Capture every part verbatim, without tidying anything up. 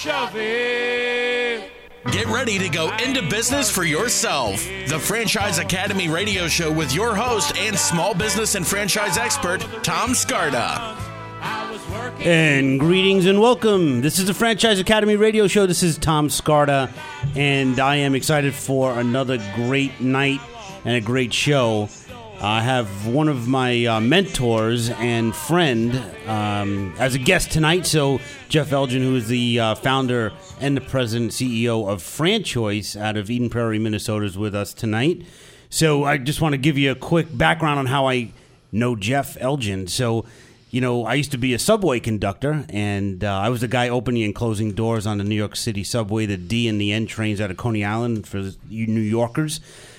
shove it. Get ready to go into business for yourself. The Franchise Academy radio show with your host and small business and franchise expert, Tom Scarda. And greetings and welcome. This is the Franchise Academy radio show. This is Tom Scarda, and I am excited for another great night and a great show. I have one of my uh, mentors and friend um, as a guest tonight. So Jeff Elgin, who is the uh, founder and the president, C E O of Franchoice out of Eden Prairie, Minnesota, is with us tonight. So I just want to give you a quick background on how I know Jeff Elgin. So, you know, I used to be a subway conductor, and uh, I was the guy opening and closing doors on the New York City subway, the D and the N trains out of Coney Island for you New Yorkers.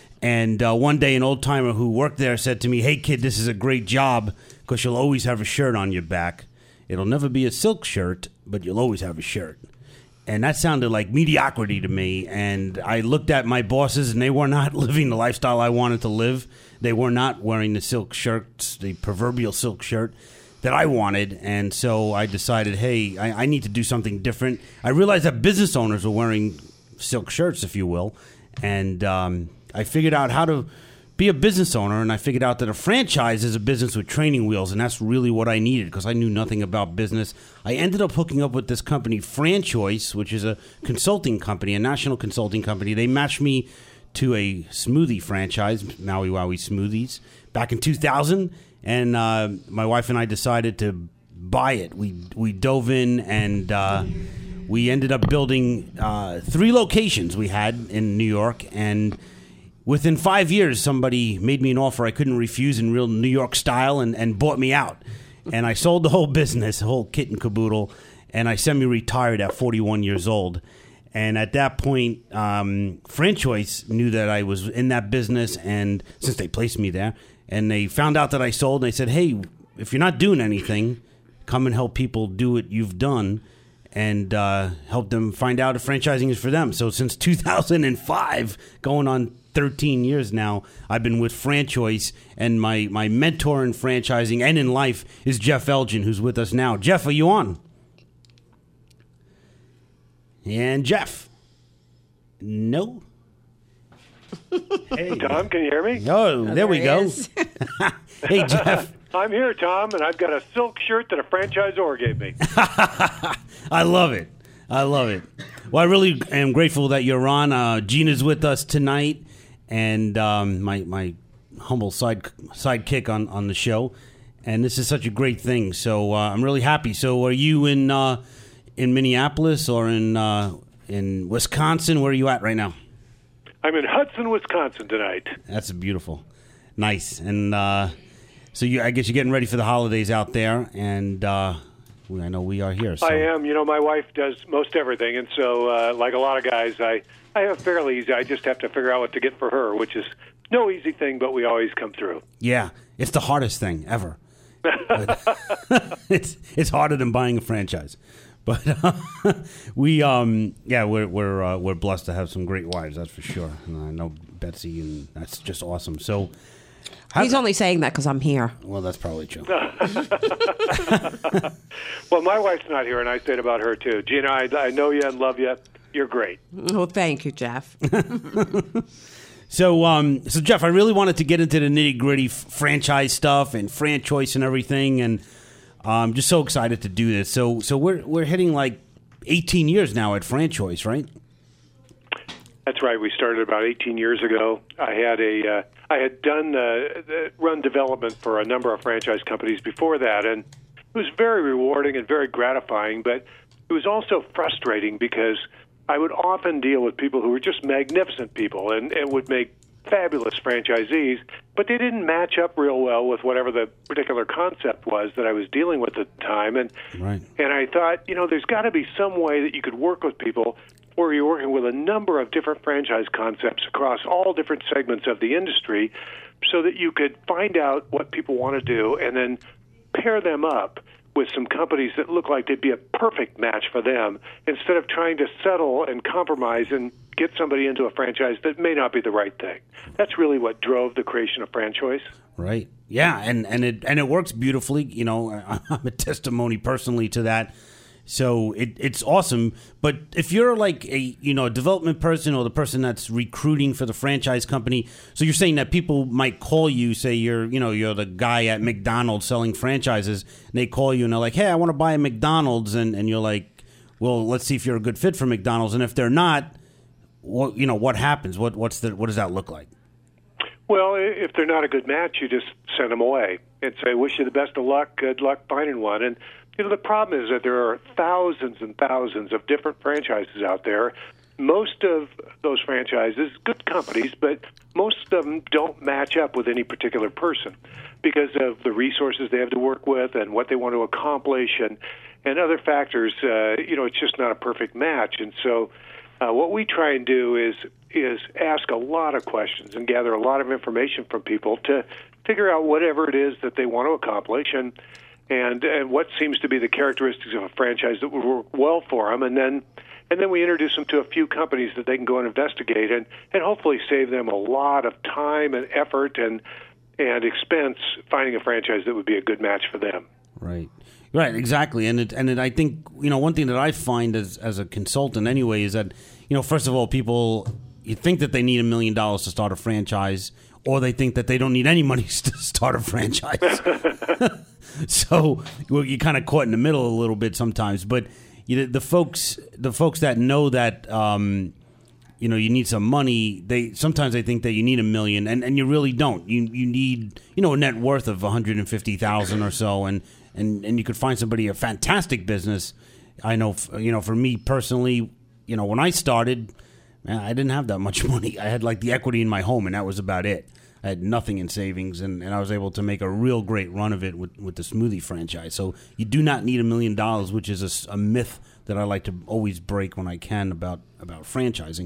And uh, one day, an old-timer who worked there said to me, "Hey, kid, this is a great job because you'll always have a shirt on your back. It'll never be a silk shirt, but you'll always have a shirt." And that sounded like mediocrity to me. And I looked at my bosses, and they were not living the lifestyle I wanted to live. They were not wearing the silk shirts, the proverbial silk shirt that I wanted. And so I decided, hey, I, I need to do something different. I realized that business owners were wearing silk shirts, if you will. And um I figured out how to be a business owner, and I figured out that a franchise is a business with training wheels, and that's really what I needed because I knew nothing about business. I ended up hooking up with this company, Franchoice, which is a consulting company, a national consulting company. They matched me to a smoothie franchise, Maui Wowie Smoothies, back in two thousand, and uh, my wife and I decided to buy it. We we dove in, and uh, we ended up building uh, three locations we had in New York, and within five years, somebody made me an offer I couldn't refuse in real New York style and, and bought me out. And I sold the whole business, the whole kit and caboodle, and I semi-retired at forty-one years old. And at that point, um, Franchoice knew that I was in that business, and since they placed me there, and they found out that I sold, and they said, "Hey, if you're not doing anything, come and help people do what you've done and uh, help them find out if franchising is for them." So since two thousand five, going on thirteen years now, I've been with Franchoice, and my, my mentor in franchising and in life is Jeff Elgin, who's with us now. Jeff, are you on? And Jeff? No? Hey. Tom, can you hear me? Oh, oh there, there we go. Hey, Jeff. I'm here, Tom, and I've got a silk shirt that a franchisor gave me. I love it. I love it. Well, I really am grateful that you're on. Uh, Gina's with us tonight, and um, my my humble side sidekick on, on the show. And this is such a great thing. So uh, I'm really happy. So are you in uh, in Minneapolis or in uh, in Wisconsin? Where are you at right now? I'm in Hudson, Wisconsin tonight. That's beautiful. Nice. And uh, so you, I guess you're getting ready for the holidays out there, and uh, I know we are here. So. I am. You know, my wife does most everything, and so uh, like a lot of guys, I, I have fairly easy. I just have to figure out what to get for her, which is no easy thing, but we always come through. Yeah, it's the hardest thing ever. it's it's harder than buying a franchise. But uh, we, um, yeah, we're we're uh, we're blessed to have some great wives, that's for sure. And I know Betsy, and that's just awesome. So he's how, only saying that because I'm here. Well, that's probably true. Well, my wife's not here, and I said about her too. Gina, I, I know you and love you. You're great. Well, thank you, Jeff. So, um, so Jeff, I really wanted to get into the nitty gritty f- franchise stuff and Franchoice and everything, and I'm just so excited to do this. So, so we're we're hitting like eighteen years now at Franchoice, right? That's right. We started about eighteen years ago. I had a uh, I had done uh, run development for a number of franchise companies before that, and it was very rewarding and very gratifying. But it was also frustrating because I would often deal with people who were just magnificent people and, and would make fabulous franchisees, but they didn't match up real well with whatever the particular concept was that I was dealing with at the time. And right. and I thought, you know, there's got to be some way that you could work with people where you're working with a number of different franchise concepts across all different segments of the industry so that you could find out what people want to do and then pair them up with some companies that look like they'd be a perfect match for them instead of trying to settle and compromise and get somebody into a franchise that may not be the right thing. That's really what drove the creation of Franchoice. Right. Yeah, and, and it and it works beautifully. You know, I'm a testimony personally to that. So it, it's awesome. But if you're like a you know a development person or the person that's recruiting for the franchise company, so you're saying that people might call you, say you're you know you're the guy at McDonald's selling franchises, and they call you and they're like, hey, I want to buy a McDonald's, and, and you're like, well, let's see if you're a good fit for McDonald's, and if they're not, what you know what happens? What what's the what does that look like? Well, if they're not a good match, you just send them away and say, wish you the best of luck, good luck finding one. And, you know, the problem is that there are thousands and thousands of different franchises out there. Most of those franchises, good companies, but most of them don't match up with any particular person because of the resources they have to work with and what they want to accomplish and, and other factors. Uh, you know, it's just not a perfect match. And so uh, what we try and do is is ask a lot of questions and gather a lot of information from people to figure out whatever it is that they want to accomplish and and and what seems to be the characteristics of a franchise that would work well for them, and then and then we introduce them to a few companies that they can go and investigate and, and hopefully save them a lot of time and effort and and expense finding a franchise that would be a good match for them. Right. Right, exactly. And it, and it, I think, you know, one thing that I find as as a consultant anyway is that, you know, first of all, people you think that they need a million dollars to start a franchise, or they think that they don't need any money to start a franchise. So well, you're kind of caught in the middle a little bit sometimes. But you know, the folks, the folks that know that, um, you know, you need some money, they sometimes they think that you need a million, and, and you really don't. You you need you know a net worth of one hundred fifty thousand or so, and, and and you could find somebody a fantastic business. I know, you know, for me personally, you know, when I started. Man, I didn't have that much money. I had like the equity in my home, and that was about it. I had nothing in savings, and, and I was able to make a real great run of it with, with the smoothie franchise. So you do not need a million dollars, which is a, a myth that I like to always break when I can about about franchising.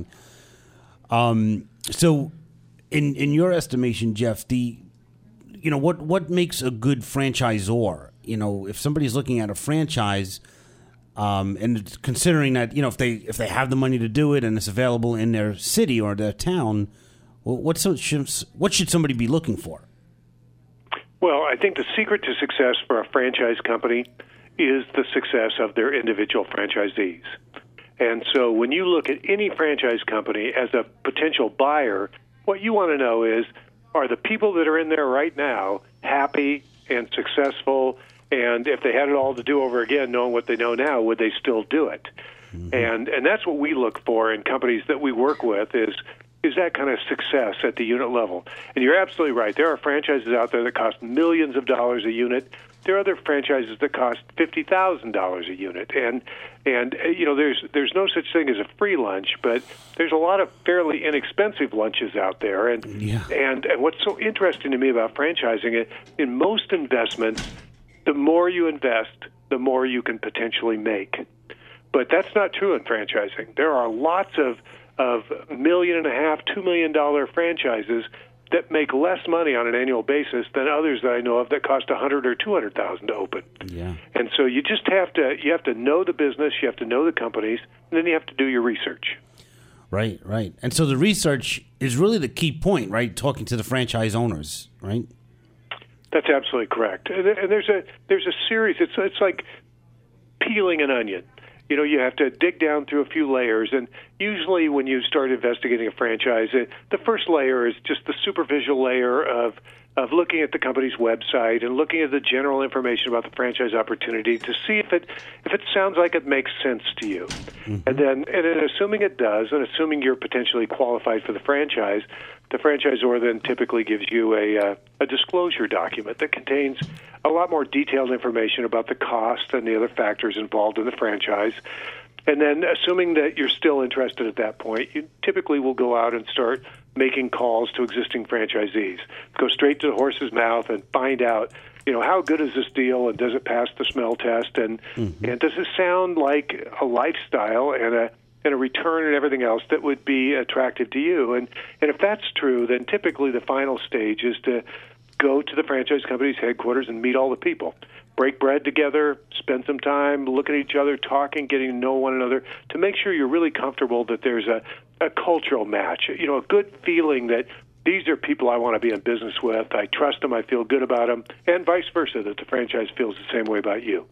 Um, so, in in your estimation, Jeff, the you know what what makes a good franchisor? You know, if somebody's looking at a franchise. Um, and considering that, you know, if they if they have the money to do it and it's available in their city or their town, well, what so should, what should somebody be looking for? Well, I think the secret to success for a franchise company is the success of their individual franchisees. And so when you look at any franchise company as a potential buyer, what you want to know is, are the people that are in there right now happy and successful? And if they had it all to do over again, knowing what they know now, would they still do it? Mm-hmm. And and that's what we look for in companies that we work with is is that kind of success at the unit level. And you're absolutely right. There are franchises out there that cost millions of dollars a unit. There are other franchises that cost fifty thousand dollars a unit. And and you know there's there's no such thing as a free lunch, but there's a lot of fairly inexpensive lunches out there. And yeah. and, and what's so interesting to me about franchising, in most investments, the more you invest, the more you can potentially make. But that's not true in franchising. There are lots of, of million and a half, two million dollar franchises that make less money on an annual basis than others that I know of that cost a hundred or two hundred thousand to open. Yeah. And so you just have to you have to know the business, you have to know the companies, and then you have to do your research. Right, right. And so the research is really the key point, right? Talking to the franchise owners, right? That's absolutely correct. And there's a there's a series. It's it's like peeling an onion. You know, you have to dig down through a few layers, and usually when you start investigating a franchise, it, the first layer is just the superficial layer of of looking at the company's website and looking at the general information about the franchise opportunity to see if it if it sounds like it makes sense to you. Mm-hmm. And then and then assuming it does, and assuming you're potentially qualified for the franchise, the franchisor then typically gives you a uh, a disclosure document that contains a lot more detailed information about the cost and the other factors involved in the franchise. And then assuming that you're still interested at that point, you typically will go out and start making calls to existing franchisees. Go straight to the horse's mouth and find out, you know, how good is this deal and does it pass the smell test and mm-hmm. and does it sound like a lifestyle and a and a return and everything else that would be attractive to you. And and if that's true, then typically the final stage is to go to the franchise company's headquarters and meet all the people. Break bread together, spend some time, look at each other, talking, getting to know one another to make sure you're really comfortable that there's a, a cultural match, you know, a good feeling that these are people I want to be in business with. I trust them. I feel good about them, and vice versa, that the franchise feels the same way about you.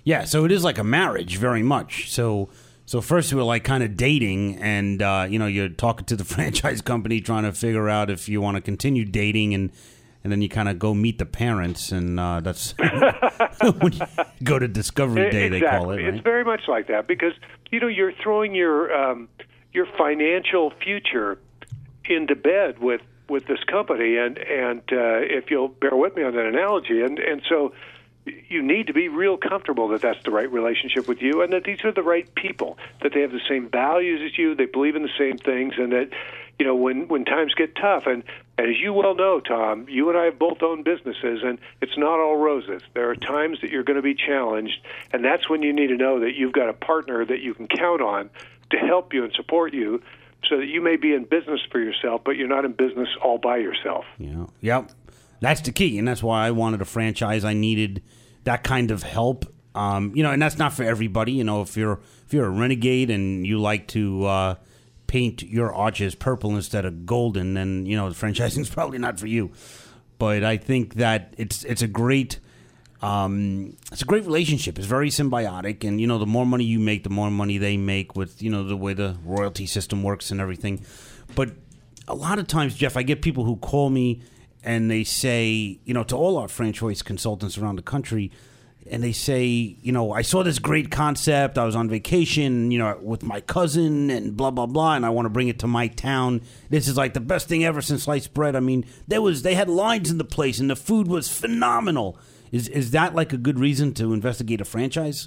Yeah, so it is like a marriage, very much. So, so first you were like kind of dating, and uh, you know, you're talking to the franchise company, trying to figure out if you want to continue dating, and and then you kind of go meet the parents, and uh, that's when you go to Discovery Day, exactly. they call it. Right? It's very much like that because you know you're throwing your um, your financial future into bed with, with this company, and and uh, if you'll bear with me on that analogy, and and so. You need to be real comfortable that that's the right relationship with you and that these are the right people, that they have the same values as you, they believe in the same things, and that, you know, when, when times get tough, and, and as you well know, Tom, you and I have both owned businesses, and it's not all roses. There are times that you're going to be challenged, and that's when you need to know that you've got a partner that you can count on to help you and support you so that you may be in business for yourself, but you're not in business all by yourself. Yeah. Yep. That's the key, and that's why I wanted a franchise. I needed that kind of help, um, you know, and that's not for everybody. You know, if you're if you're a renegade and you like to uh, paint your arches purple instead of golden, then you know franchising is probably not for you. But I think that it's it's a great um, it's a great relationship. It's very symbiotic, and you know, the more money you make, the more money they make with you know the way the royalty system works and everything. But a lot of times, Jeff, I get people who call me. And they say, you know, to all our franchise consultants around the country, and they say, you know, I saw this great concept. I was on vacation, you know, with my cousin and blah, blah, blah, and I want to bring it to my town. This is like the best thing ever since sliced bread. I mean, there was they had lines in the place, and the food was phenomenal. Is is that like a good reason to investigate a franchise?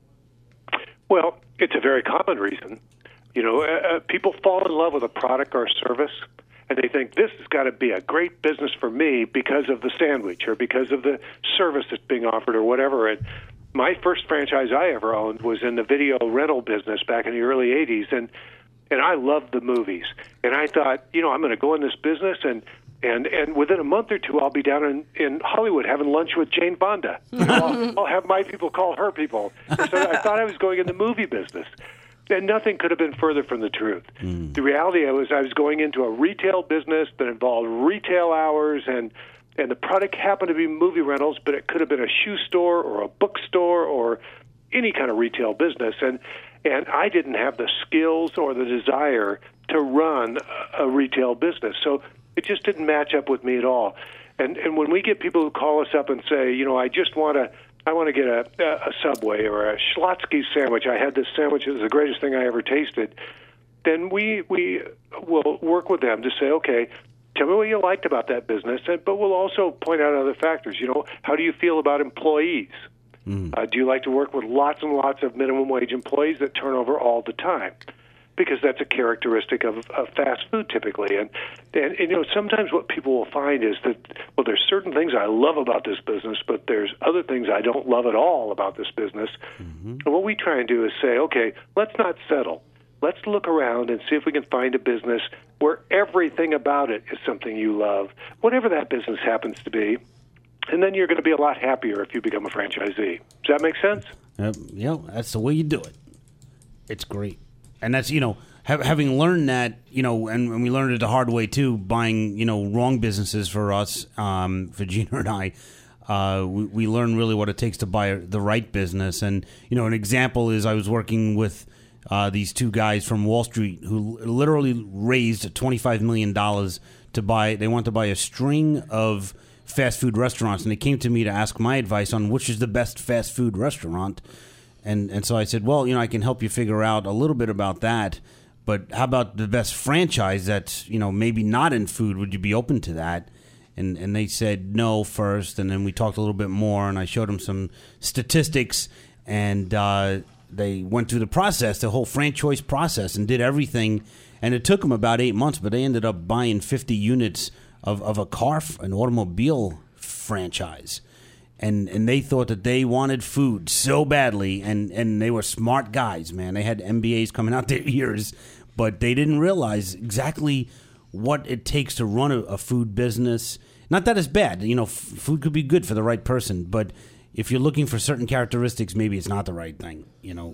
Well, it's a very common reason. You know, uh, people fall in love with a product or a service, and they think this has got to be a great business for me because of the sandwich or because of the service that's being offered or whatever. And my first franchise I ever owned was in the video rental business back in the early eighties, and and I loved the movies. And I thought, you know, I'm going to go in this business, and and and within a month or two, I'll be down in, in Hollywood having lunch with Jane Fonda. You know, I'll, I'll have my people call her people. And so I thought I was going in the movie business. And nothing could have been further from the truth. Mm. The reality was I was going into a retail business that involved retail hours, and and the product happened to be movie rentals, but it could have been a shoe store or a bookstore or any kind of retail business. And and I didn't have the skills or the desire to run a retail business. So it just didn't match up with me at all. And and when we get people who call us up and say, you know, I just want to I want to get a, a Subway or a Schlotzsky sandwich. I had this sandwich. It was the greatest thing I ever tasted. Then we we will work with them to say, okay, tell me what you liked about that business, but we'll also point out other factors. You know, how do you feel about employees? Mm. Uh, do you like to work with lots and lots of minimum wage employees that turn over all the time? Because that's a characteristic of, of fast food typically. And, and, and, you know, sometimes what people will find is that, well, there's certain things I love about this business, but there's other things I don't love at all about this business. Mm-hmm. And what we try and do is say, okay, let's not settle. Let's look around and see if we can find a business where everything about it is something you love, whatever that business happens to be. And then you're going to be a lot happier if you become a franchisee. Does that make sense? Uh, yeah, that's the way you do it. It's great. And that's, you know, ha- having learned that, you know, and, and we learned it the hard way, too, buying, you know, wrong businesses for us, um, for Gina and I, uh, we, we learned really what it takes to buy the right business. And, you know, an example is I was working with uh, these two guys from Wall Street who literally raised twenty-five million dollars to buy, they want to buy a string of fast food restaurants. And they came to me to ask my advice on which is the best fast food restaurant. And and so I said, well, you know, I can help you figure out a little bit about that. But how about the best franchise that's, you know, maybe not in food? Would you be open to that? And and they said no first. And then we talked a little bit more. And I showed them some statistics. And uh, they went through the process, the whole franchise process, and did everything. And it took them about eight months. But they ended up buying fifty units of, of a car, an automobile franchise. And and they thought that they wanted food so badly, and, and they were smart guys, man. They had M B As coming out their ears, but they didn't realize exactly what it takes to run a, a food business. Not that it's bad. You know, f- food could be good for the right person, but if you're looking for certain characteristics, maybe it's not the right thing, you know.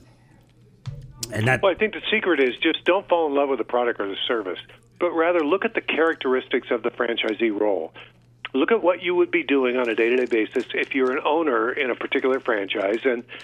And that. Well, I think the secret is just don't fall in love with the product or the service, but rather look at the characteristics of the franchisee role. Look at what you would be doing on a day-to-day basis if you're an owner in a particular franchise, and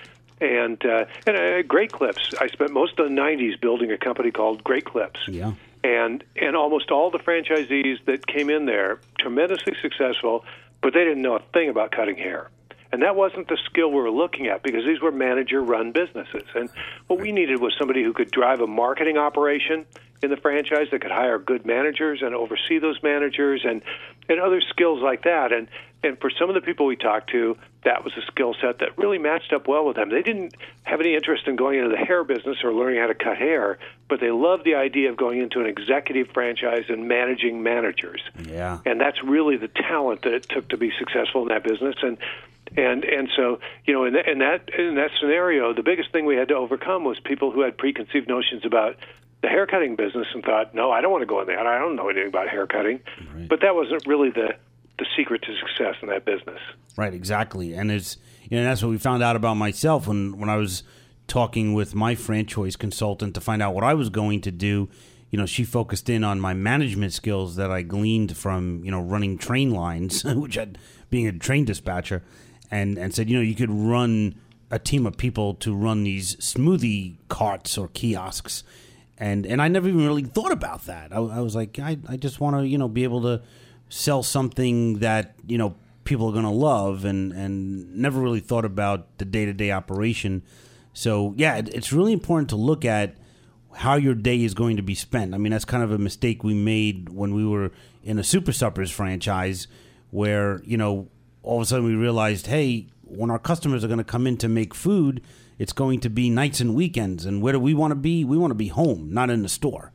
And uh, and uh, Great Clips. I spent most of the nineties building a company called Great Clips. Yeah. And and almost all the franchisees that came in there, tremendously successful, but they didn't know a thing about cutting hair. And that wasn't the skill we were looking at, because these were manager-run businesses. And what we needed was somebody who could drive a marketing operation in the franchise, that could hire good managers and oversee those managers, and, and other skills like that. And and for some of the people we talked to, that was a skill set that really matched up well with them. They didn't have any interest in going into the hair business or learning how to cut hair, but they loved the idea of going into an executive franchise and managing managers. Yeah. And that's really the talent that it took to be successful in that business. And And and so, you know, in that, in that in that scenario, the biggest thing we had to overcome was people who had preconceived notions about the haircutting business and thought, no, I don't want to go in there. I don't know anything about haircutting. Right. But that wasn't really the the secret to success in that business. Right, exactly. And it's, you know, that's what we found out about myself when, when I was talking with my franchise consultant to find out what I was going to do. You know, she focused in on my management skills that I gleaned from, you know, running train lines, which had being a train dispatcher. And, and said, you know, you could run a team of people to run these smoothie carts or kiosks. And and I never even really thought about that. I, I was like, I, I just want to, you know, be able to sell something that, you know, people are going to love, and, and never really thought about the day-to-day operation. So, yeah, it, it's really important to look at how your day is going to be spent. I mean, that's kind of a mistake we made when we were in a Super Suppers franchise where, you know, all of a sudden we realized, hey, when our customers are going to come in to make food, it's going to be nights and weekends. And where do we want to be? We want to be home, not in the store.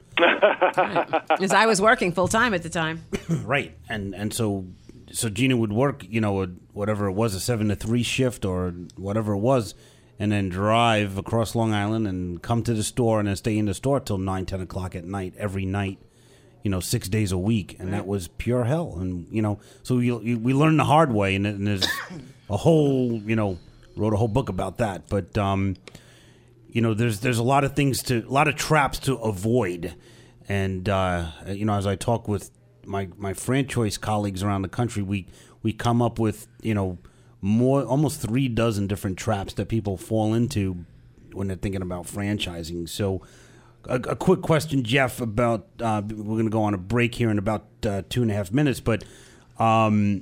Because I was working full time at the time. Right. And and so so Gina would work, you know, a, whatever it was, a seven to three shift or whatever it was, and then drive across Long Island and come to the store and then stay in the store till nine, ten o'clock at night every night. You know, six days a week, and that was pure hell. And you know, so we we learned the hard way, and, and there's a whole, you know, wrote a whole book about that. But um, you know, there's there's a lot of things to, a lot of traps to avoid. And uh, you know, as I talk with my my franchise colleagues around the country, we we come up with, you know, more almost three dozen different traps that people fall into when they're thinking about franchising. So. A, a quick question, Jeff, about uh, we're going to go on a break here in about uh, two and a half minutes, but um,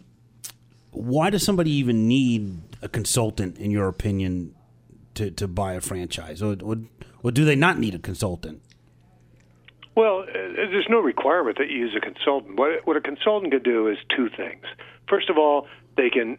why does somebody even need a consultant, in your opinion, to, to buy a franchise? Or, or, or do they not need a consultant? Well, uh, there's no requirement that you use a consultant. What, what a consultant can do is two things. First of all, they can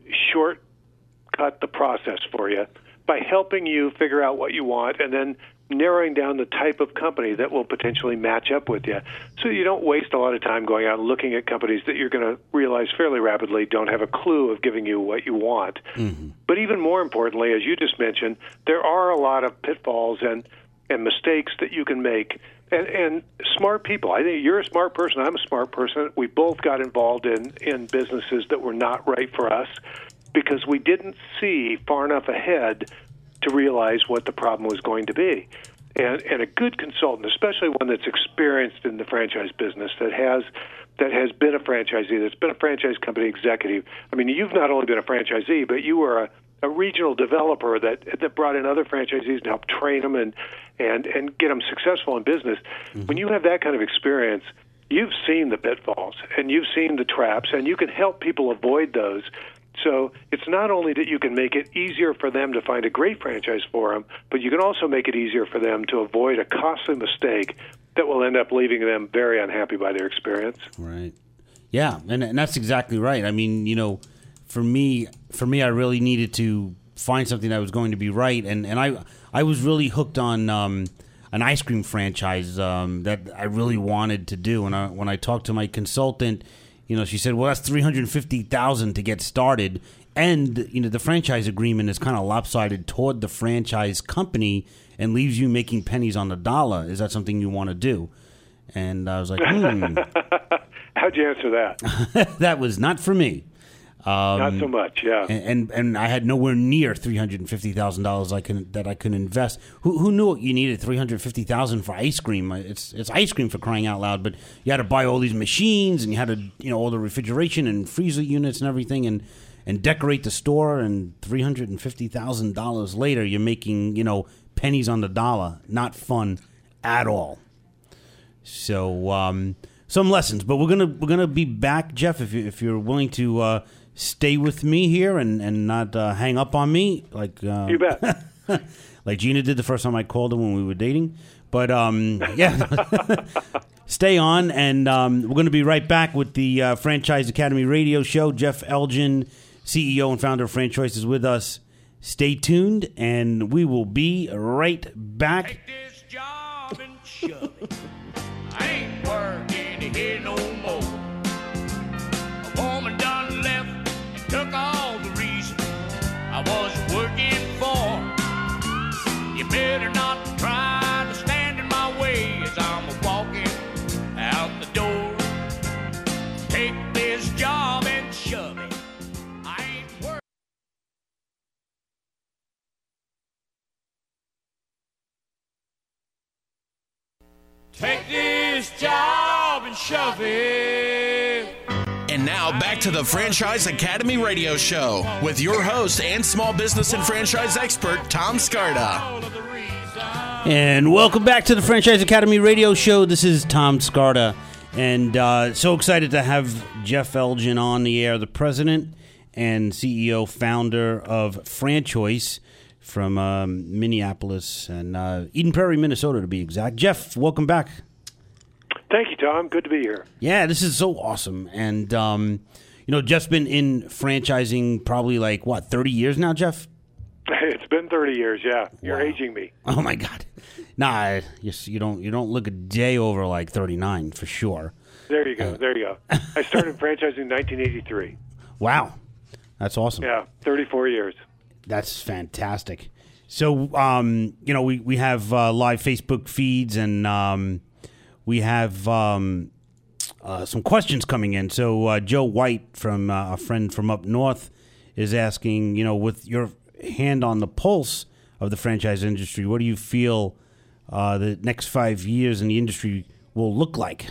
shortcut the process for you by helping you figure out what you want, and then narrowing down the type of company that will potentially match up with you, so you don't waste a lot of time going out and looking at companies that you're going to realize fairly rapidly don't have a clue of giving you what you want. Mm-hmm. But even more importantly, as you just mentioned, there are a lot of pitfalls and, and mistakes that you can make. And, and smart people, I think you're a smart person, I'm a smart person. We both got involved in, in businesses that were not right for us because we didn't see far enough ahead to realize what the problem was going to be. And, and a good consultant, especially one that's experienced in the franchise business, that has that has been a franchisee, that's been a franchise company executive. I mean, you've not only been a franchisee, but you were a, a regional developer that that brought in other franchisees and helped train them and, and, and get them successful in business. Mm-hmm. When you have that kind of experience, you've seen the pitfalls, and you've seen the traps, and you can help people avoid those. So it's not only that you can make it easier for them to find a great franchise for them, but you can also make it easier for them to avoid a costly mistake that will end up leaving them very unhappy by their experience. Right. Yeah, and, and that's exactly right. I mean, you know, for me, for me, I really needed to find something that was going to be right, and, and I I was really hooked on um, an ice cream franchise um, that I really wanted to do. And I, when I talked to my consultant, you know, she said, well, that's three hundred fifty thousand dollars to get started. And, you know, the franchise agreement is kind of lopsided toward the franchise company and leaves you making pennies on the dollar. Is that something you want to do? And I was like, hmm. How'd you answer that? That was not for me. Um, not so much, yeah. And, and and I had nowhere near three hundred fifty thousand dollars I can that I could invest. Who who knew you needed three hundred fifty thousand dollars for ice cream? It's it's ice cream, for crying out loud. But you had to buy all these machines, and you had to, you know, all the refrigeration and freezer units and everything. And and decorate the store, and three hundred fifty thousand dollars later, you're making, you know, pennies on the dollar. Not fun at all. So, um, some lessons, but we're gonna we're gonna be back, Jeff. If you if you're willing to uh, stay with me here and and not uh, hang up on me, like uh, you bet, like Gina did the first time I called her when we were dating. But um, yeah, stay on, and um, we're gonna be right back with the uh, Franchise Academy Radio Show. Jeff Elgin, C E O and founder of FranChoice, is with us. Stay tuned, and we will be right back. Take this job and shove it. I ain't working here no more. A woman done left and took all the reason I was working for. You better not try to stand in my way as I'm walking out the door. Take this job and shove it. I ain't working. Take this job and shove it. And now back to the Franchise Academy Radio Show with your host and small business and franchise expert, Tom Skarda. And welcome back to the Franchise Academy Radio Show. This is Tom Skarda, and uh, so excited to have Jeff Elgin on the air, the president and C E O, founder of FranChoice from um, Minneapolis and uh, Eden Prairie, Minnesota, to be exact. Jeff, welcome back. Thank you, Tom. Good to be here. Yeah, this is so awesome. And, um, you know, Jeff's been in franchising probably like, what, thirty years now, Jeff? It's been thirty years, yeah. You're Wow. aging me. Oh, my God. Nah, you, you don't you don't look a day over like thirty-nine for sure. There you go. Uh, there you go. I started franchising in nineteen eighty-three. Wow. That's awesome. Yeah, thirty-four years. That's fantastic. So, um, you know, we, we have uh, live Facebook feeds, and um, we have um, uh, some questions coming in. So uh, Joe White, from uh, a friend from up north, is asking, you know, with your hand on the pulse of the franchise industry, what do you feel uh, the next five years in the industry will look like?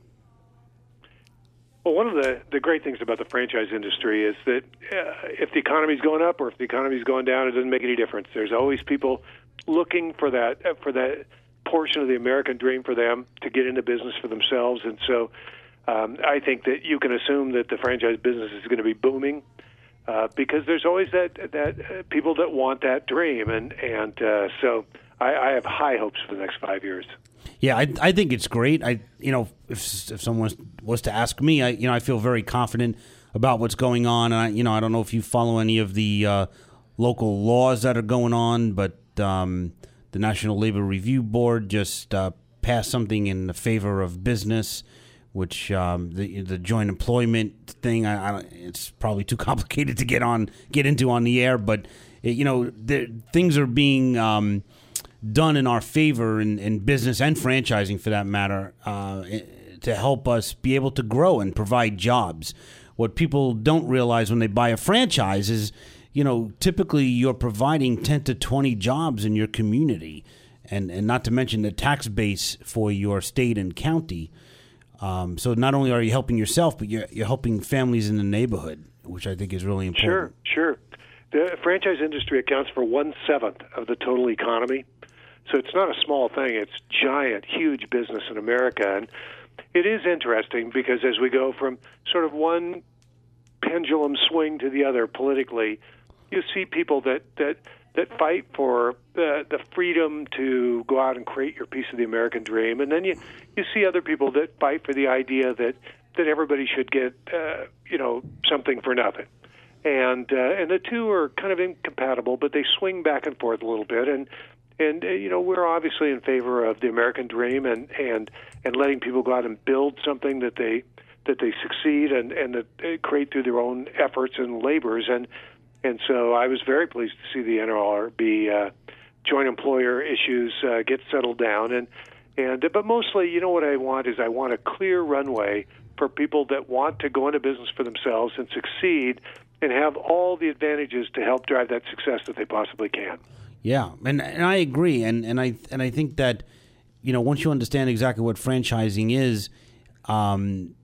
Well, one of the, the great things about the franchise industry is that uh, if the economy's going up or if the economy's going down, it doesn't make any difference. There's always people looking for that uh, for that portion of the American dream for them to get into business for themselves. And so um, I think that you can assume that the franchise business is going to be booming uh, because there's always that that uh, people that want that dream. And, and uh, so I, I have high hopes for the next five years. Yeah, I I think it's great. I you know if if someone was to ask me, I you know I feel very confident about what's going on. And I you know I don't know if you follow any of the uh, local laws that are going on, but um, the National Labor Review Board just uh, passed something in the favor of business, which um, the the joint employment thing. I, I it's probably too complicated to get on get into on the air, but it, you know the, things are being Um, done in our favor in, in business and franchising, for that matter, uh, to help us be able to grow and provide jobs. What people don't realize when they buy a franchise is, you know, typically you're providing ten to twenty jobs in your community, and, and not to mention the tax base for your state and county. Um, so not only are you helping yourself, but you're, you're helping families in the neighborhood, which I think is really important. Sure, sure. The franchise industry accounts for one-seventh of the total economy. So it's not a small thing. It's giant, huge business in America. And it is interesting because as we go from sort of one pendulum swing to the other politically, you see people that, that, that fight for the, the freedom to go out and create your piece of the American dream. And then you, you see other people that fight for the idea that, that everybody should get, uh, you know, something for nothing. And, uh, and the two are kind of incompatible, but they swing back and forth a little bit. And And, uh, you know, we're obviously in favor of the American dream and, and, and letting people go out and build something that they that they succeed and, and that they create through their own efforts and labors. And and so I was very pleased to see the N L R B uh, joint employer issues uh, get settled down. And, and But mostly, you know what I want is I want a clear runway for people that want to go into business for themselves and succeed and have all the advantages to help drive that success that they possibly can. Yeah, and and I agree, and and I and I think that, you know, once you understand exactly what franchising is, um,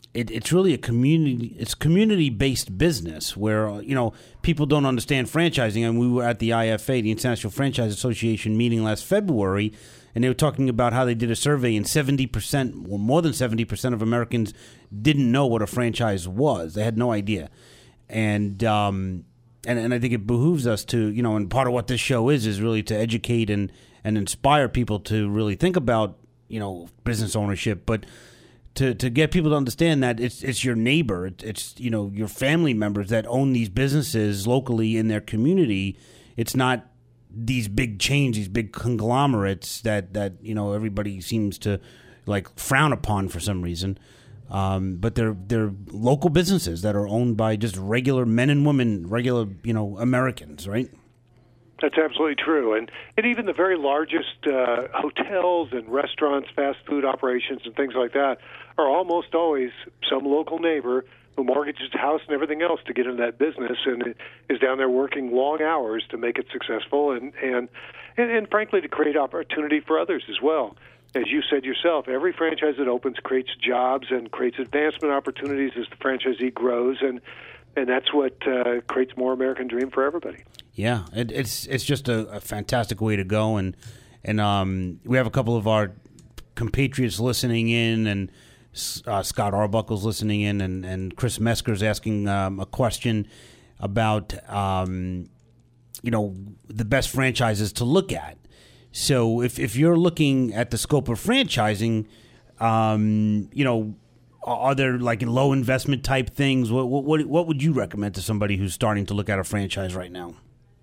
it, it's really a community. It's community-based business where you know people don't understand franchising. And we were at the I F A, the International Franchise Association meeting last February, and they were talking about how they did a survey, and seventy percent, or more than seventy percent of Americans didn't know what a franchise was. They had no idea, and um, and and I think it behooves us to you know, and part of what this show is is really to educate and and inspire people to really think about you know business ownership, but to to get people to understand that it's it's your neighbor, it's, it's you know your family members that own these businesses locally in their community. It's not these big chains, these big conglomerates that, that you know everybody seems to like frown upon for some reason. Um, but they're they're local businesses that are owned by just regular men and women, regular you know Americans, right? That's absolutely true. And, and even the very largest uh, hotels and restaurants, fast food operations and things like that are almost always some local neighbor who mortgages a house and everything else to get into that business and is down there working long hours to make it successful and, and, and, and frankly, to create opportunity for others as well. As you said yourself, every franchise that opens creates jobs and creates advancement opportunities as the franchisee grows, and and that's what uh, creates more American dream for everybody. Yeah, it, it's it's just a, a fantastic way to go, and and um, we have a couple of our compatriots listening in, and uh, Scott Arbuckle's listening in, and, and Chris Mesker's asking um, a question about um, you know the best franchises to look at. So if if you're looking at the scope of franchising, um, you know, are there like low investment type things? What what what would you recommend to somebody who's starting to look at a franchise right now?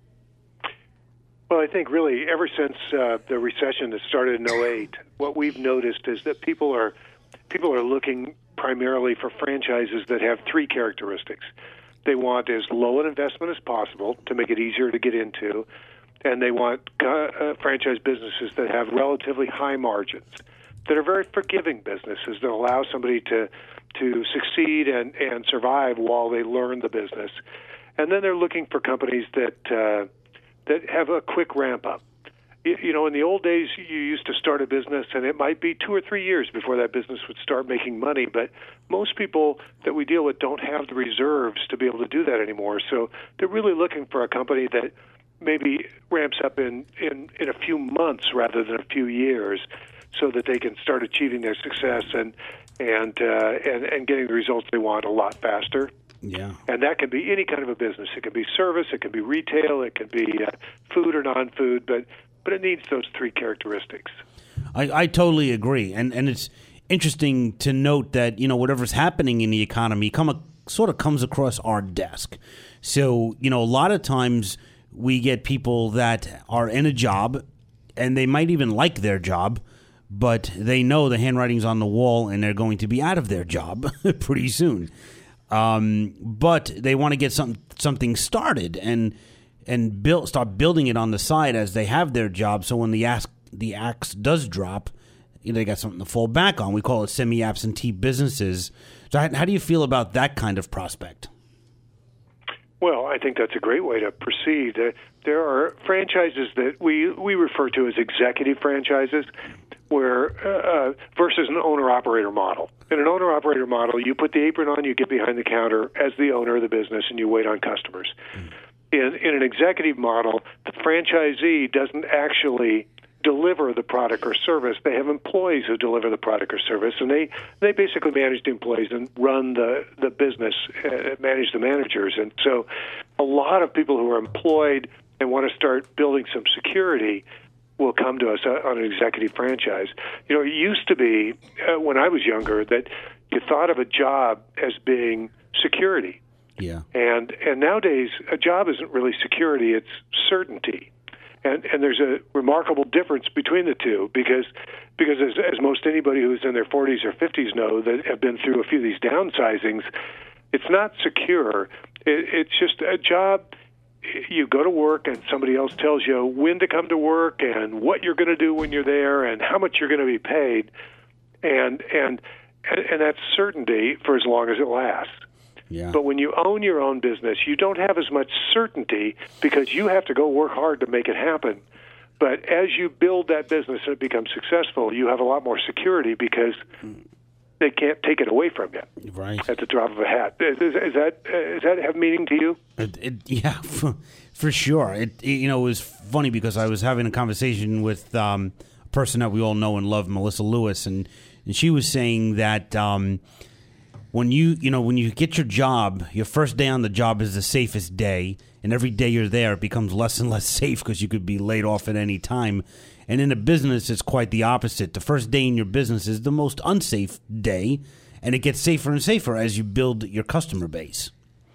Well, I think really ever since uh, the recession that started in oh eight, what we've noticed is that people are people are looking primarily for franchises that have three characteristics. They want as low an investment as possible to make it easier to get into, and they want uh, franchise businesses that have relatively high margins, that are very forgiving businesses that allow somebody to to succeed and, and survive while they learn the business. And then they're looking for companies that uh, that have a quick ramp up. You, you know, in the old days, you used to start a business, and it might be two or three years before that business would start making money. But most people that we deal with don't have the reserves to be able to do that anymore. So they're really looking for a company that maybe ramps up in, in, in a few months rather than a few years, so that they can start achieving their success and and uh, and and getting the results they want a lot faster. Yeah, and that can be any kind of a business. It can be service, it can be retail, it can be uh, food or non-food, but but it needs those three characteristics. I, I totally agree, and and it's interesting to note that you know whatever's happening in the economy come a, sort of comes across our desk. So you know a lot of times we get people that are in a job, and they might even like their job, but they know the handwriting's on the wall and they're going to be out of their job pretty soon. Um, but they want to get some, something started and and build, start building it on the side as they have their job. So when the axe, the axe does drop, you know, they got something to fall back on. We call it semi-absentee businesses. So how, how do you feel about that kind of prospect? Well, I think that's a great way to proceed. Uh, there are franchises that we, we refer to as executive franchises, where uh, versus an owner-operator model. In an owner-operator model, you put the apron on, you get behind the counter as the owner of the business, and you wait on customers. Mm. In, in an executive model, the franchisee doesn't actually deliver the product or service. They have employees who deliver the product or service, and they, they basically manage the employees and run the, the business, uh, manage the managers. And so a lot of people who are employed and want to start building some security will come to us on an executive franchise. You know, it used to be, uh, when I was younger, that you thought of a job as being security. Yeah. And and nowadays, a job isn't really security, it's certainty. And and there's a remarkable difference between the two, because because as, as most anybody who's in their forties or fifties know that have been through a few of these downsizings, it's not secure. It, it's just a job. You go to work and somebody else tells you when to come to work and what you're going to do when you're there and how much you're going to be paid, and and and that's certainty for as long as it lasts. Yeah. But when you own your own business, you don't have as much certainty because you have to go work hard to make it happen. But as you build that business and it becomes successful, you have a lot more security because they can't take it away from you. Right. At the drop of a hat. Is, is, is that is that have meaning to you? It, it, yeah, for, for sure. It, it you know it was funny because I was having a conversation with um, a person that we all know and love, Melissa Lewis, and, and she was saying that um, when you you know when you get your job, your first day on the job is the safest day, and every day you're there, it becomes less and less safe because you could be laid off at any time. And in a business, it's quite the opposite. The first day in your business is the most unsafe day, and it gets safer and safer as you build your customer base.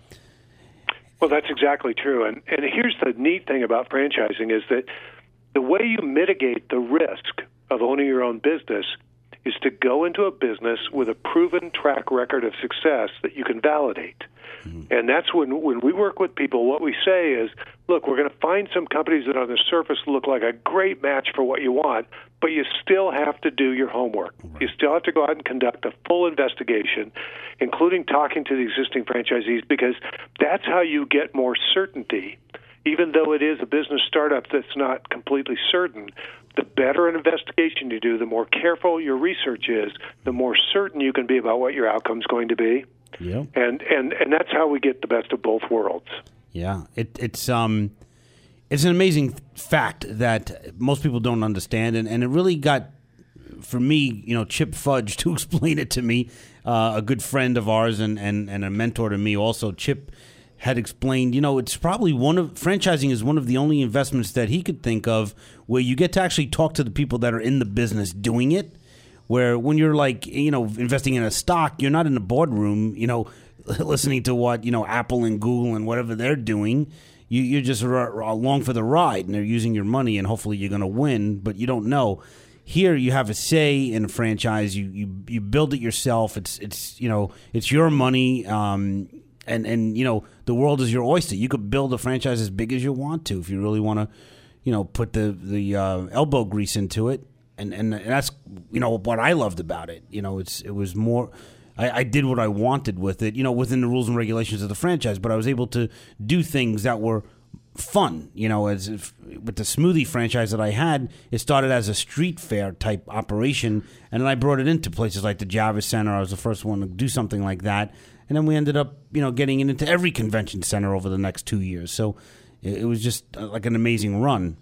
Well, that's exactly true. And, and here's the neat thing about franchising is that the way you mitigate the risk of owning your own business is to go into a business with a proven track record of success that you can validate. Mm-hmm. And that's when, when we work with people, what we say is, look, we're going to find some companies that on the surface look like a great match for what you want, but you still have to do your homework. Right. You still have to go out and conduct a full investigation, including talking to the existing franchisees, because that's how you get more certainty. Even though it is a business startup that's not completely certain, the better an investigation you do, the more careful your research is, the more certain you can be about what your outcome's going to be. Yeah. And, and and that's how we get the best of both worlds. Yeah, it, it's um, it's an amazing fact that most people don't understand, and, and it really got, for me, you know, Chip Fudge to explain it to me, uh, a good friend of ours and, and, and a mentor to me also. Chip had explained, you know, it's probably one of, franchising is one of the only investments that he could think of where you get to actually talk to the people that are in the business doing it. Where when you're like, you know, investing in a stock, you're not in the boardroom, you know, listening to what, you know, Apple and Google and whatever they're doing. You, you're just r- along for the ride, and they're using your money, and hopefully you're going to win, but you don't know. Here you have a say in a franchise. You you, you build it yourself. It's, it's you know, it's your money, um, and, and, you know, the world is your oyster. You could build a franchise as big as you want to if you really want to, you know, put the, the uh, elbow grease into it. And, and and that's, you know, what I loved about it. You know, it's it was more, I, I did what I wanted with it, you know, within the rules and regulations of the franchise, but I was able to do things that were fun, you know, as if with the smoothie franchise that I had, it started as a street fair type operation, and then I brought it into places like the Javits Center. I was the first one to do something like that, and then we ended up, you know, getting it into every convention center over the next two years. So it, it was just uh, like an amazing run.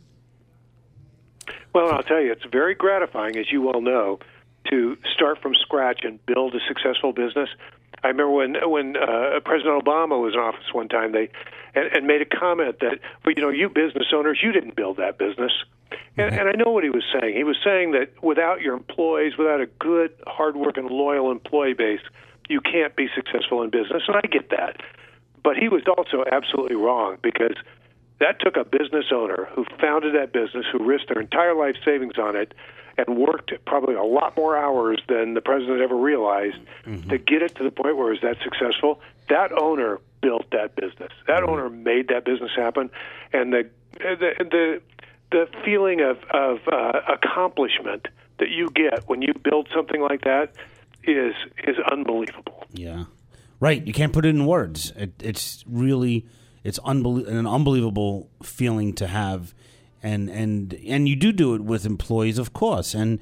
Well, I'll tell you, it's very gratifying, as you well know, to start from scratch and build a successful business. I remember when when uh, President Obama was in office one time, they and, and made a comment that, well, you know, you business owners, you didn't build that business. And, and I know what he was saying. He was saying that without your employees, without a good, hardworking, loyal employee base, you can't be successful in business, and I get that. But he was also absolutely wrong, because that took a business owner who founded that business, who risked their entire life savings on it, and worked probably a lot more hours than the president ever realized mm-hmm. to get it to the point where it was that successful. That owner built that business. That mm-hmm. owner made that business happen, and the the the, the feeling of of uh, accomplishment that you get when you build something like that is is unbelievable. Yeah, right. You can't put it in words. It, it's really. It's unbelie- an unbelievable feeling to have, and and and you do do it with employees, of course, and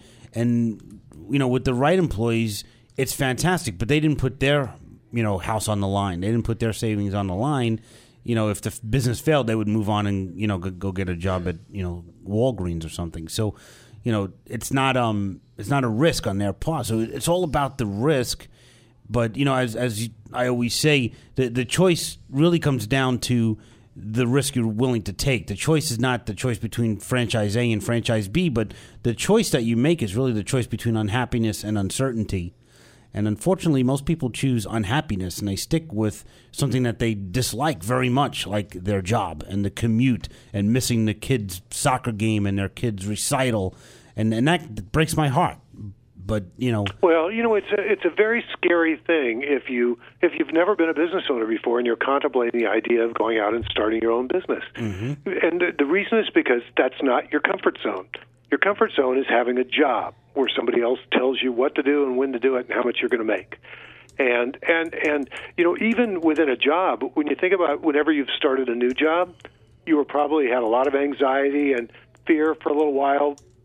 and you know, with the right employees, it's fantastic. But they didn't put their, you know, house on the line. They didn't put their savings on the line. You know, if the business failed, they would move on and, you know, go, go get a job at, you know, Walgreens or something. So, you know, it's not um it's not a risk on their part. So it's all about the risk. But, you know, as as I always say, the the choice really comes down to the risk you're willing to take. The choice is not the choice between franchise A and franchise B, but the choice that you make is really the choice between unhappiness and uncertainty. And unfortunately, most people choose unhappiness, and they stick with something that they dislike very much, like their job and the commute and missing the kids' soccer game and their kids' recital. And, and that breaks my heart. But, you know, well, you know, it's a it's a very scary thing if you if you've never been a business owner before and you're contemplating the idea of going out and starting your own business. Mm-hmm. And the, the reason is because that's not your comfort zone. Your comfort zone is having a job where somebody else tells you what to do and when to do it and how much you're going to make. And and and you know, even within a job, when you think about whenever you've started a new job, you were probably had a lot of anxiety and fear for a little while.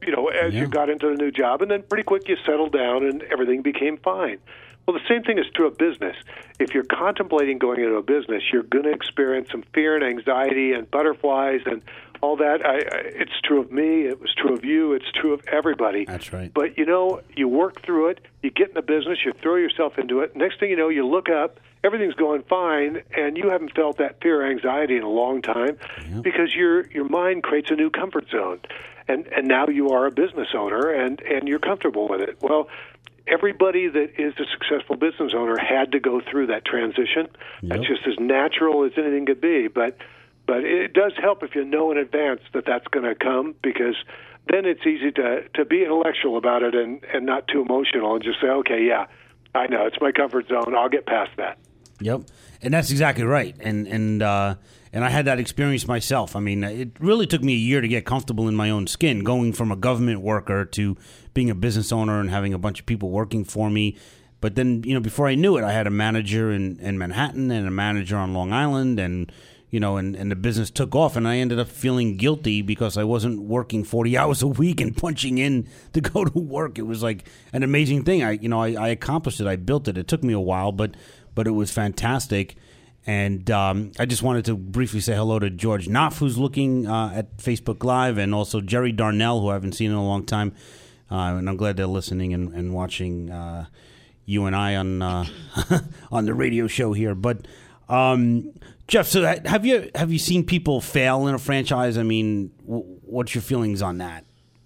you know, as Yeah. you got into the new job, and then pretty quick you settled down and everything became fine. Well, the same thing is true of business. If you're contemplating going into a business, you're going to experience some fear and anxiety and butterflies and all that. I, I, it's true of me. It was true of you. It's true of everybody. That's right. But, you know, you work through it. You get in the business. You throw yourself into it. Next thing you know, you look up. Everything's going fine, and you haven't felt that fear or anxiety in a long time Yep. because your your mind creates a new comfort zone. And, and now you are a business owner, and, and you're comfortable with it. Well, everybody that is a successful business owner had to go through that transition. Yep. That's just as natural as anything could be. But but it does help if you know in advance that that's going to come, because then it's easy to, to be intellectual about it and, and not too emotional and just say, okay, yeah, I know, it's my comfort zone. I'll get past that. Yep, and that's exactly right. And and uh, and I had that experience myself. I mean, it really took me a year to get comfortable in my own skin, going from a government worker to being a business owner and having a bunch of people working for me. But then, you know, before I knew it, I had a manager in, in Manhattan and a manager on Long Island, and you know, and, and the business took off, and I ended up feeling guilty because I wasn't working forty hours a week and punching in to go to work. It was like an amazing thing. I, you know, I, I accomplished it. I built it. It took me a while, but but it was fantastic. And um, I just wanted to briefly say hello to George Knopf, who's looking uh, at Facebook Live, and also Jerry Darnell, who I haven't seen in a long time. Uh, and I'm glad they're listening and, and watching uh, you and I on uh, on the radio show here. But um, Jeff, so have you have you seen people fail in a franchise? I mean, w- what's your feelings on that?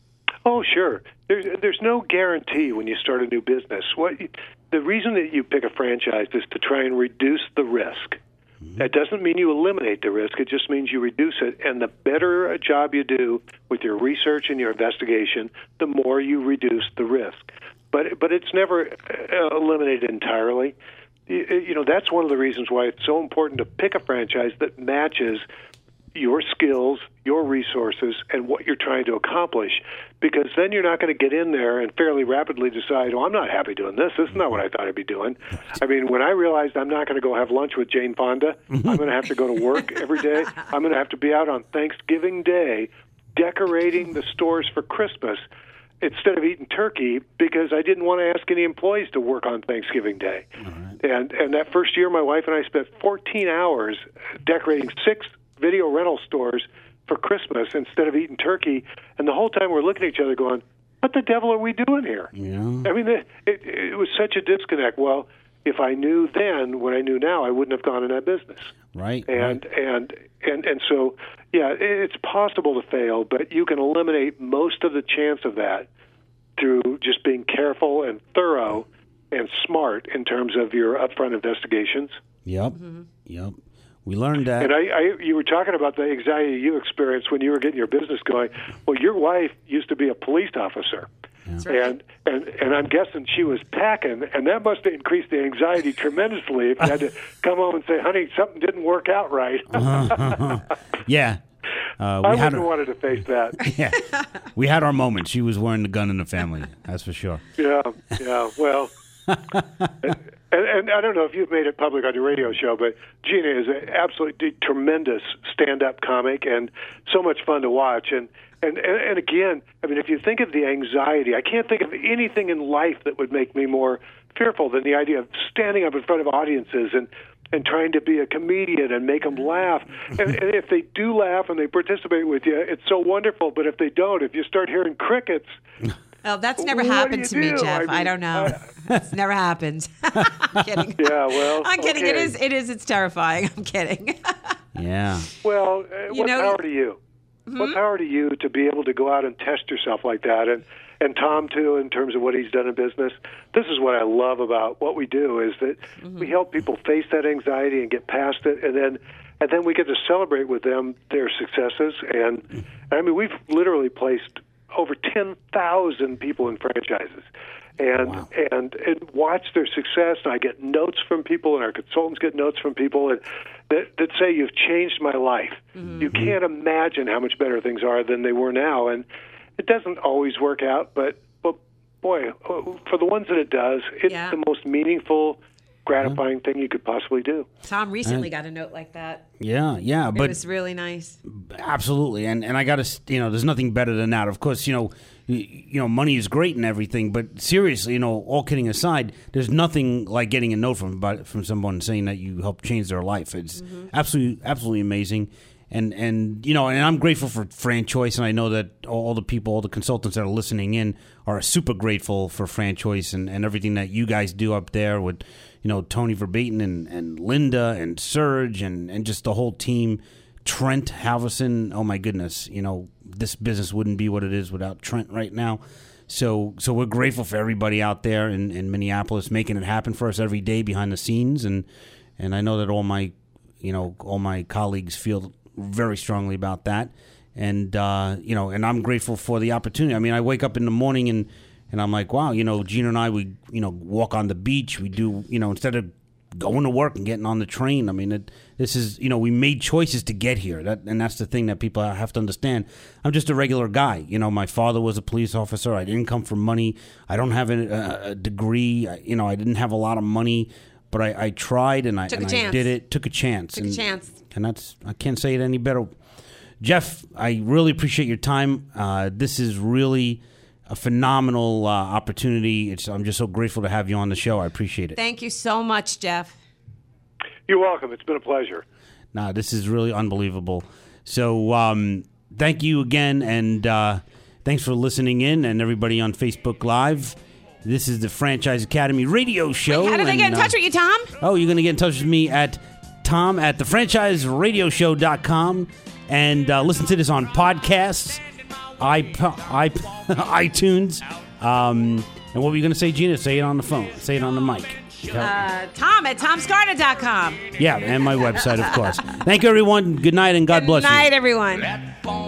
Oh, sure. There's there's no guarantee when you start a new business. What the reason that you pick a franchise is to try and reduce the risk. Mm-hmm. That doesn't mean you eliminate the risk. It just means you reduce it. And the better a job you do with your research and your investigation, the more you reduce the risk. But but it's never uh, eliminated entirely. You, you know, that's one of the reasons why it's so important to pick a franchise that matches your skills, your resources, and what you're trying to accomplish, because then you're not going to get in there and fairly rapidly decide, oh, I'm not happy doing this. This is not what I thought I'd be doing. I mean, when I realized I'm not going to go have lunch with Jane Fonda, I'm going to have to go to work every day. I'm going to have to be out on Thanksgiving Day decorating the stores for Christmas instead of eating turkey, because I didn't want to ask any employees to work on Thanksgiving Day. All right. And and that first year, my wife and I spent fourteen hours decorating six video rental stores for Christmas instead of eating turkey. And the whole time we're looking at each other going, what the devil are we doing here? Yeah. I mean, it, it, it was such a disconnect. Well, if I knew then what I knew now, I wouldn't have gone in that business. Right. And, right. and, and, and so, yeah, it's possible to fail, but you can eliminate most of the chance of that through just being careful and thorough and smart in terms of your upfront investigations. Yep. Mm-hmm. Yep. We learned that. And I, I, you were talking about the anxiety you experienced when you were getting your business going. Well, your wife used to be a police officer. That's right. And, and and I'm guessing she was packing, and that must have increased the anxiety tremendously if you had to come home and say, honey, something didn't work out right. Yeah. Uh, I we had wouldn't have wanted to face that. Yeah. We had our moments. She was wearing the gun in the family, that's for sure. Yeah, yeah, well... And, and I don't know if you've made it public on your radio show, but Gina is an absolutely tremendous stand-up comic and so much fun to watch. And, and, and, and again, I mean, if you think of the anxiety, I can't think of anything in life that would make me more fearful than the idea of standing up in front of audiences and, and trying to be a comedian and make them laugh. And, and if they do laugh and they participate with you, it's so wonderful. But if they don't, if you start hearing crickets... Oh, that's never What happened do to you me, do? Jeff. I, mean, I don't know. I, It's never happened. I'm kidding. Yeah, well, I'm kidding. It okay. is. It is. It's terrifying. I'm kidding. Yeah. Well, uh, You what know- power to you? Hmm? What power to you to be able to go out and test yourself like that? And and Tom, too, in terms of what he's done in business. This is what I love about what we do, is that Mm-hmm. we help people face that anxiety and get past it, and then and then we get to celebrate with them their successes. And I mean, we've literally placed over ten thousand people in franchises. And, Wow. and and watch their success. And I get notes from people, and our consultants get notes from people and, that, that say, you've changed my life. Mm-hmm. You can't imagine how much better things are than they were now. And it doesn't always work out, but, but boy, for the ones that it does, it's Yeah. the most meaningful, gratifying thing you could possibly do. Tom recently got a note like that. Yeah, yeah, It but was really nice. absolutely, and and I got to, you know, there's nothing better than that. Of course, you know, you, you know, money is great and everything, but seriously, you know, all kidding aside, there's nothing like getting a note from about, from someone saying that you helped change their life. It's mm-hmm. absolutely absolutely amazing. And, and you know, and I'm grateful for FranChoice, and I know that all the people, all the consultants that are listening in are super grateful for FranChoice and, and everything that you guys do up there with, you know, Tony Verbatim and, and Linda and Serge and, and just the whole team. Trent Halverson, oh my goodness, you know, this business wouldn't be what it is without Trent right now. So so we're grateful for everybody out there in, in Minneapolis making it happen for us every day behind the scenes. And, and I know that all my, you know, all my colleagues feel very strongly about that, and uh, you know, and I'm grateful for the opportunity. I mean, I wake up in the morning and and I'm like, wow, you know, Gina and I, we you know walk on the beach. We do, you know, instead of going to work and getting on the train. I mean, it, this is, you know, we made choices to get here. That and that's the thing that people have to understand. I'm just a regular guy. You know, my father was a police officer. I didn't come from money. I don't have a, a degree. I, you know, I didn't have a lot of money. But I, I tried and I Took a and chance. I did it. Took a chance. Took and, a chance. And that's, I can't say it any better. Jeff, I really appreciate your time. Uh, this is really a phenomenal uh, opportunity. It's, I'm just so grateful to have you on the show. I appreciate it. Thank you so much, Jeff. You're welcome. It's been a pleasure. Nah, this is really unbelievable. So um, thank you again, and uh, thanks for listening in, and everybody on Facebook Live. This is the Franchise Academy radio show. Wait, how did they and, get in uh, touch with you, Tom? Oh, you're going to get in touch with me at Tom at the franchise radio show dot com, and uh, listen to this on podcasts, iP- iP- iTunes. Um, and what were you going to say, Gina? Say it on the phone. Say it on the mic. Uh, Tom at tom scarda dot com. Yeah, and my website, of course. Thank you, everyone. Good night, and God Good bless you. night, everyone.